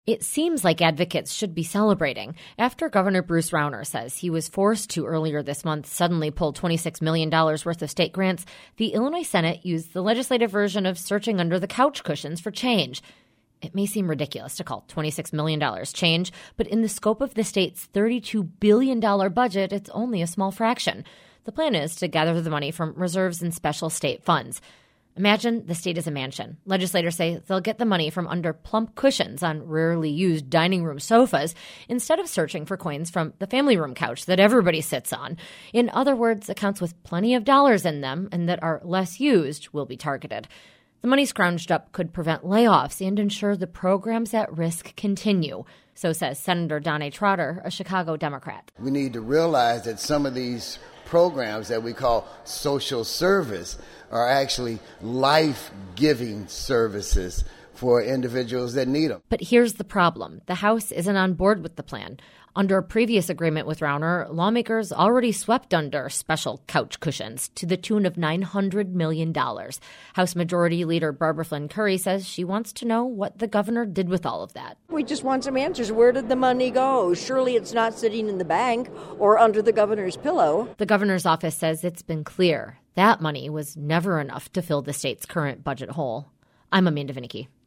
It seems like advocates should be celebrating after Governor Bruce Rauner says he was forced to earlier this month suddenly pull $26 million worth of state grants. The Illinois Senate used the legislative version of searching under the couch cushions for change. It may seem ridiculous to call $26 million change, but in the scope of the state's $32 billion budget, it's only a small fraction. The plan is to gather the money from reserves and special state funds. Imagine the state is a mansion. Legislators say they'll get the money from under plump cushions on rarely used dining room sofas instead of searching for coins from the family room couch that everybody sits on. In other words, accounts with plenty of dollars in them and that are less used will be targeted. The money scrounged up could prevent layoffs and ensure the programs at risk continue. So says Senator Don A. Trotter, a Chicago Democrat. We need to realize that some of these programs that we call social service are actually life-giving services for individuals that need them. But here's the problem. The House isn't on board with the plan. Under a previous agreement with Rauner, lawmakers already swept under special couch cushions to the tune of $900 million. House Majority Leader Barbara Flynn Curry says she wants to know what the governor did with all of that. We just want some answers. Where did the money go? Surely it's not sitting in the bank or under the governor's pillow. The governor's office says it's been clear that money was never enough to fill the state's current budget hole. I'm Amanda Vinicky.